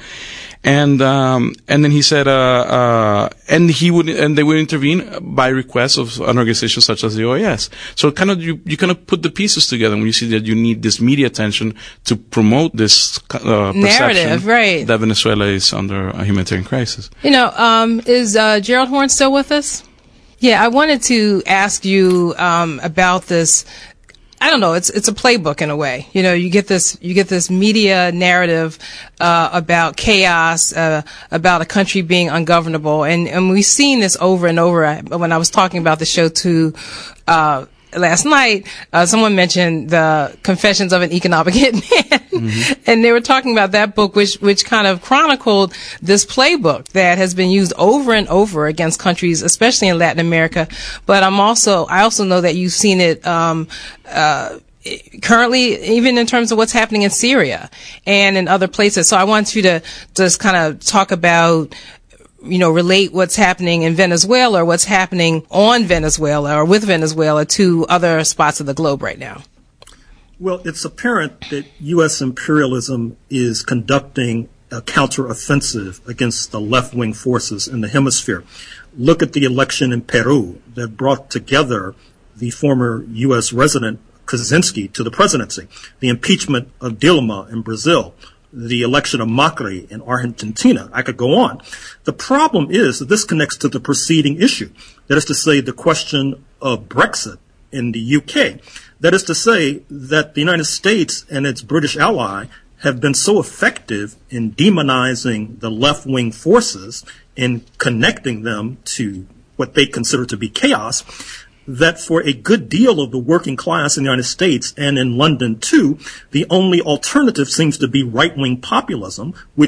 And um, and then he said, uh, uh, and he would, and they would intervene by request of an organization such as the O A S. So kind of you, you kind of put the pieces together when you see that you need this media attention to promote this uh, narrative, right? That Venezuela is under a humanitarian crisis. You know, um, is uh, Gerald Horne still with us? Yeah, I wanted to ask you um, about this. I don't know. It's it's a playbook in a way. You know, you get this you get this media narrative uh, about chaos, uh, about a country being ungovernable, and and we've seen this over and over. When I was talking about the show to uh, last night, uh, someone mentioned the Confessions of an Economic Hitman, mm-hmm. and they were talking about that book, which which kind of chronicled this playbook that has been used over and over against countries, especially in Latin America. But I'm also I also know that you've seen it. Um, Uh, currently, even in terms of what's happening in Syria and in other places. So I want you to just kind of talk about, you know, relate what's happening in Venezuela or what's happening on Venezuela or with Venezuela to other spots of the globe right now. Well, it's apparent that U S imperialism is conducting a counteroffensive against the left-wing forces in the hemisphere. Look at the election in Peru that brought together the former U S resident Kaczynski to the presidency, the impeachment of Dilma in Brazil, the election of Macri in Argentina. I could go on. The problem is that this connects to the preceding issue. That is to say, the question of Brexit in the U K. That is to say that the United States and its British ally have been so effective in demonizing the left-wing forces and connecting them to what they consider to be chaos, that for a good deal of the working class in the United States and in London too, the only alternative seems to be right-wing populism, which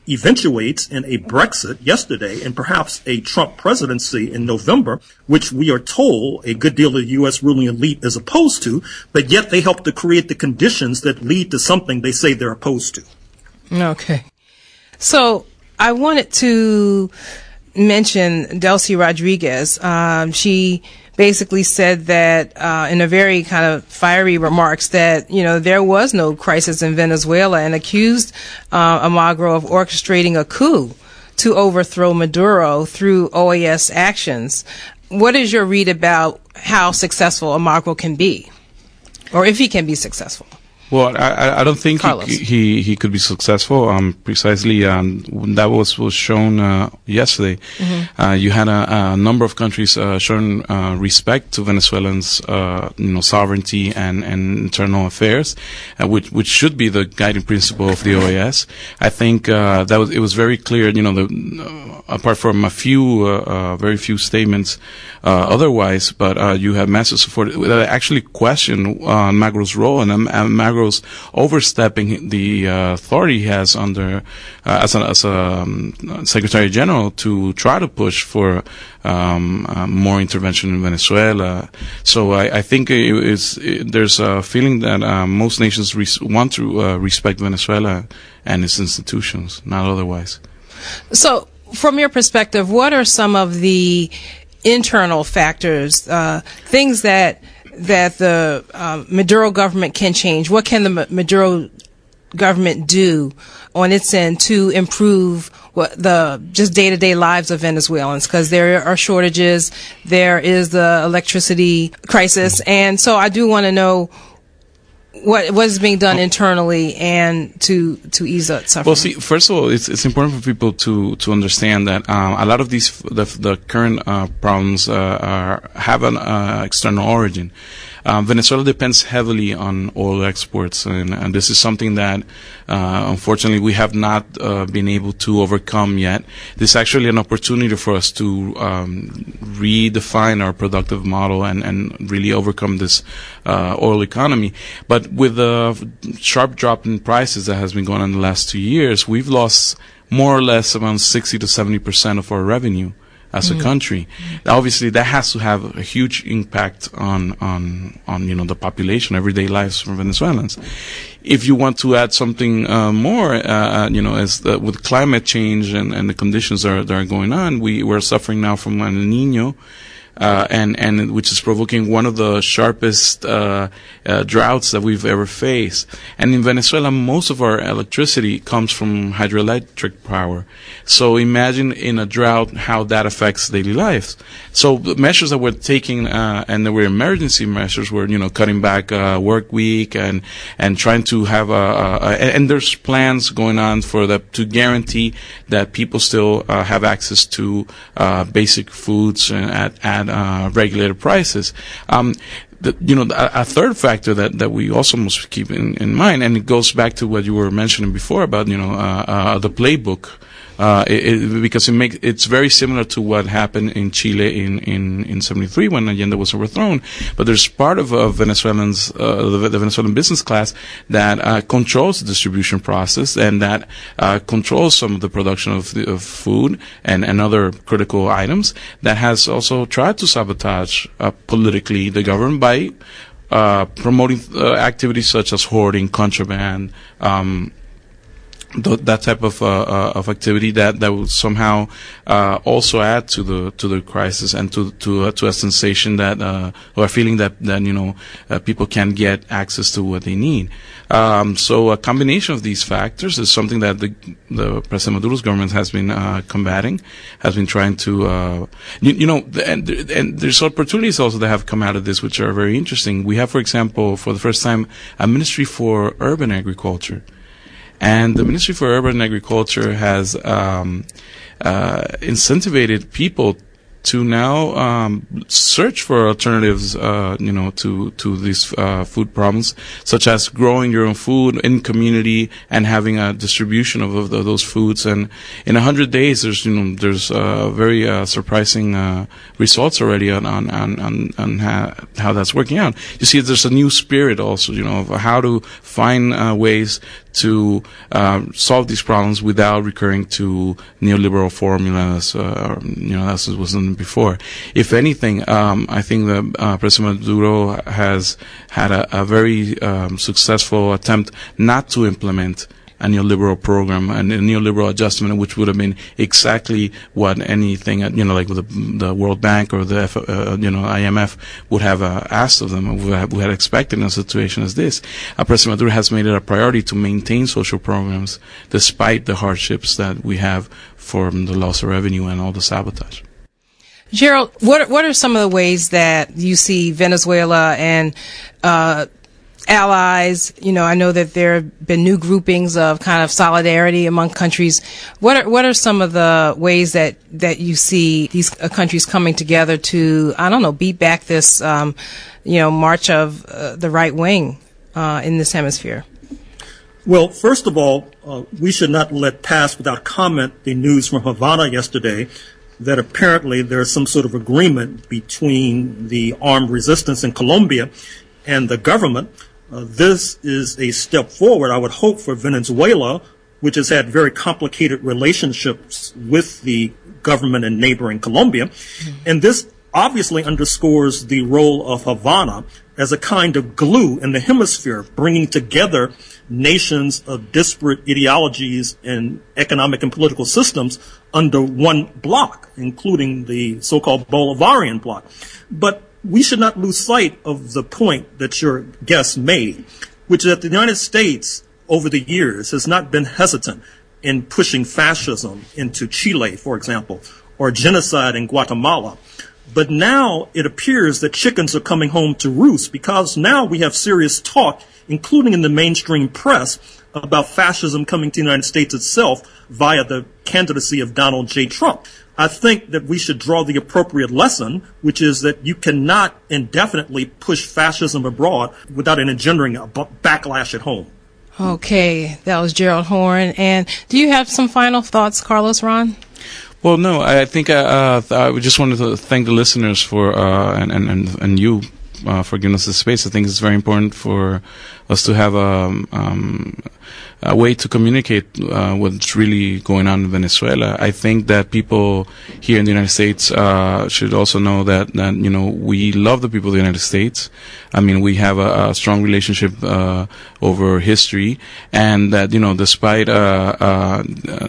eventuates in a Brexit yesterday and perhaps a Trump presidency in November, which we are told a good deal of the U S ruling elite is opposed to, but yet they help to create the conditions that lead to something they say they're opposed to. Okay. So I wanted to mention Delcy Rodriguez. Um, she basically said that uh, in a very kind of fiery remarks that, you know, there was no crisis in Venezuela, and accused uh, Almagro of orchestrating a coup to overthrow Maduro through O A S actions. What is your read about how successful Almagro can be, or if he can be successful? Well, I, I don't think he, he he could be successful. Um, precisely, um, that was was shown uh, yesterday. Mm-hmm. Uh, you had a, a number of countries uh, showing uh, respect to Venezuelans, uh, you know, sovereignty and, and internal affairs, uh, which which should be the guiding principle of the O A S. I think uh, that was it was very clear. You know, the, uh, apart from a few, uh, uh, very few statements uh, otherwise, but uh, you have massive support that actually question uh, Almagro's role and um, Almagro overstepping the uh, authority he has under uh, as a, as a um, Secretary General to try to push for um, uh, more intervention in Venezuela. So I, I think it is, it, there's a feeling that uh, most nations res- want to uh, respect Venezuela and its institutions, not otherwise. So, from your perspective, what are some of the internal factors, uh, things that that the uh, Maduro government can change? What can the Maduro government do on its end to improve what the just day-to-day lives of Venezuelans? Because there are shortages, there is the electricity crisis, and so I do want to know what what is being done internally and to to ease that suffering. Well, see, first of all, it's it's important for people to to understand that um, a lot of these the the current uh, problems uh, are have an uh, external origin. Um, Venezuela depends heavily on oil exports, and, and this is something that, uh, unfortunately, we have not uh, been able to overcome yet. This is actually an opportunity for us to um, redefine our productive model and, and really overcome this uh, oil economy. But with the sharp drop in prices that has been going on in the last two years, we've lost more or less around sixty to seventy percent of our revenue as mm-hmm. a country. Obviously, that has to have a huge impact on, on, on, you know, the population, everyday lives for Venezuelans. If you want to add something, uh, more, uh, you know, as the, with climate change and, and the conditions that are, that are going on, we, we're suffering now from El Niño. Uh, and, and which is provoking one of the sharpest, uh, uh, droughts that we've ever faced. And in Venezuela, most of our electricity comes from hydroelectric power. So imagine in a drought how that affects daily lives. So the measures that we're taking, uh, and there were emergency measures were, you know, cutting back, uh, work week and, and trying to have a, a, a and there's plans going on for the, to guarantee that people still, uh, have access to, uh, basic foods at, at, Uh, regulated prices. Um, the, you know, a, a third factor that, that we also must keep in, in mind, and it goes back to what you were mentioning before about, you know, uh, uh, the playbook. Uh, it, it, because it makes, it's very similar to what happened in Chile in, in, in seventy-three when Allende was overthrown. But there's part of, uh, Venezuelans, uh, the, the Venezuelan business class that, uh, controls the distribution process and that, uh, controls some of the production of, the, of food and, and other critical items that has also tried to sabotage, uh, politically the government by, uh, promoting, uh, activities such as hoarding, contraband, um, Th- that type of uh, uh, of activity that that will somehow uh, also add to the to the crisis and to to uh, to a sensation that uh, or a feeling that that you know uh, people can get access to what they need. Um, so a combination of these factors is something that the the President Maduro's government has been uh, combating, has been trying to uh, you, you know and, and there's opportunities also that have come out of this which are very interesting. We have, for example, for the first time, a Ministry for Urban Agriculture. And the Ministry for Urban Agriculture has um, uh, incentivated people to now um, search for alternatives, uh, you know, to to these uh, food problems, such as growing your own food in community and having a distribution of, of those foods. And in a hundred days, there's you know there's uh, very uh, surprising uh, results already on on on, on, on how, how that's working out. You see, there's a new spirit also, you know, of how to find uh, ways to uh, solve these problems without recurring to neoliberal formulas, uh, you know, as it wasn't before. If anything, um, I think that uh, President Maduro has had a, a very um, successful attempt not to implement a neoliberal program and a neoliberal adjustment, which would have been exactly what anything, you know, like the, the World Bank or the, F, uh, you know, I M F would have uh, asked of them, would have, would have expected in a situation as this. Uh, President Maduro has made it a priority to maintain social programs despite the hardships that we have from the loss of revenue and all the sabotage. Gerald, what what are some of the ways that you see Venezuela and uh allies, you know, I know that there have been new groupings of kind of solidarity among countries. What are what are some of the ways that, that you see these uh, countries coming together to, I don't know, beat back this, um, you know, march of uh, the right wing uh, in this hemisphere? Well, first of all, uh, we should not let pass without comment the news from Havana yesterday that apparently there's some sort of agreement between the armed resistance in Colombia and the government. Uh, this is a step forward, I would hope, for Venezuela, which has had very complicated relationships with the government in neighboring Colombia. Mm-hmm. And this obviously underscores the role of Havana as a kind of glue in the hemisphere, bringing together nations of disparate ideologies and economic and political systems under one bloc, including the so-called Bolivarian bloc. But we should not lose sight of the point that your guest made, which is that the United States over the years has not been hesitant in pushing fascism into Chile, for example, or genocide in Guatemala. But now it appears that chickens are coming home to roost, because now we have serious talk, including in the mainstream press, about fascism coming to the United States itself via the candidacy of Donald J. Trump. I think that we should draw the appropriate lesson, which is that you cannot indefinitely push fascism abroad without engendering a b- backlash at home. Okay, that was Gerald Horne. And do you have some final thoughts, Carlos Ron? Well, no, I think uh, uh, I just wanted to thank the listeners for uh, and, and, and you uh, for giving us this space. I think it's very important for us to have a, um, a way to communicate uh, what's really going on in Venezuela. I think that people here in the United States uh, should also know that, that, you know, we love the people of the United States. I mean, we have a, a strong relationship uh, over history, and that, you know, despite uh, uh,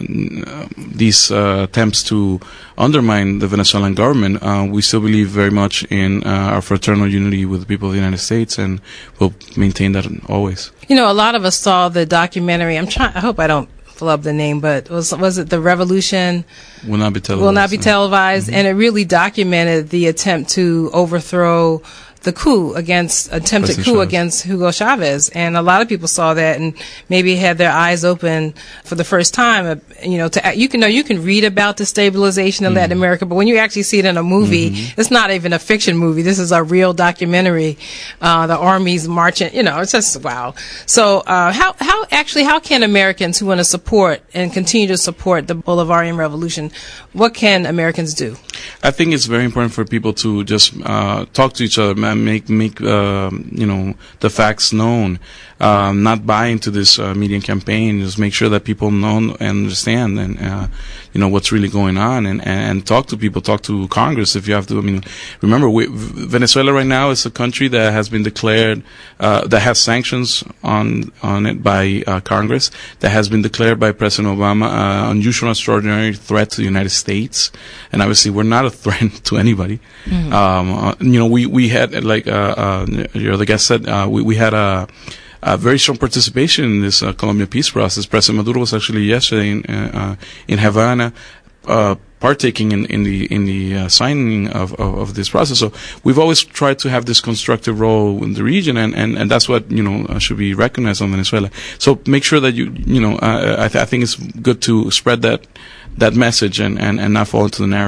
these uh, attempts to undermine the Venezuelan government, uh, we still believe very much in uh, our fraternal unity with the people of the United States, and we'll maintain that always. You know, a lot of us saw the documentary. I'm trying. I hope I don't flub the name, but was was it The Revolution? Will not be televised. Will not be televised, mm-hmm. and it really documented the attempt to overthrow the coup against attempted President coup Chavez. against Hugo Chavez, and a lot of people saw that and maybe had their eyes open for the first time. Uh, you know, to you can know you can read about destabilization in mm-hmm. Latin America, but when you actually see it in a movie, mm-hmm. it's not even a fiction movie. This is a real documentary. Uh, the armies marching. You know, it's just wow. So, uh, how how actually how can Americans who want to support and continue to support the Bolivarian Revolution, what can Americans do? I think it's very important for people to just uh, talk to each other, man, make make uh, you know the facts known, um, not buy into this uh, media campaign. Just make sure that people know and understand, and uh, you know what's really going on, and, and, and talk to people, talk to Congress if you have to. I mean, remember, we, Venezuela right now is a country that has been declared uh, that has sanctions on on it by uh, Congress, that has been declared by President Obama uh, unusual, extraordinary threat to the United States, and obviously we're not a threat to anybody. Mm-hmm. Um, uh, you know, we we had like uh, uh, your other guest said, uh, we we had a. Uh, very strong participation in this uh, Colombia peace process. President Maduro was actually yesterday in uh, in Havana, uh, partaking in, in the in the uh, signing of, of of this process. So we've always tried to have this constructive role in the region, and, and, and that's what you know uh, should be recognized on Venezuela. So make sure that you you know uh, I, th- I think it's good to spread that that message and, and, and not fall into the narrative.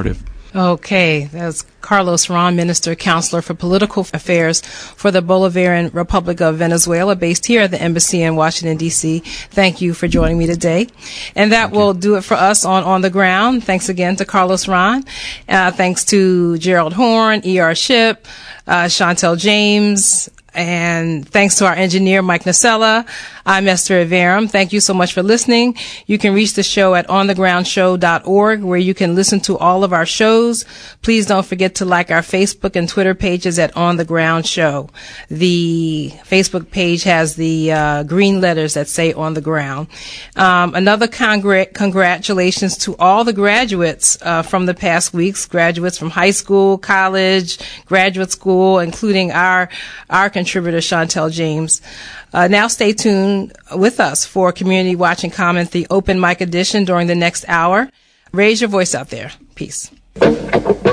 Okay, that's Carlos Ron, Minister, Counselor for Political Affairs for the Bolivarian Republic of Venezuela, based here at the Embassy in Washington, D C Thank you for joining me today. And that Thank will you. do it for us on On the Ground. Thanks again to Carlos Ron. Uh, thanks to Gerald Horn, E R Ship, uh, Chantel James, and thanks to our engineer, Mike Nacella. I'm Esther Iverum. Thank you so much for listening. You can reach the show at on the ground show dot org, where you can listen to all of our shows. Please don't forget to like our Facebook and Twitter pages at On the Ground Show. The Facebook page has the uh, green letters that say On the Ground. Um, another congr- congratulations to all the graduates uh, from the past weeks, graduates from high school, college, graduate school, including our our contributor, Chantel James. Uh, now stay tuned with us for Community Watch and Comment, the open mic edition during the next hour. Raise your voice out there. Peace.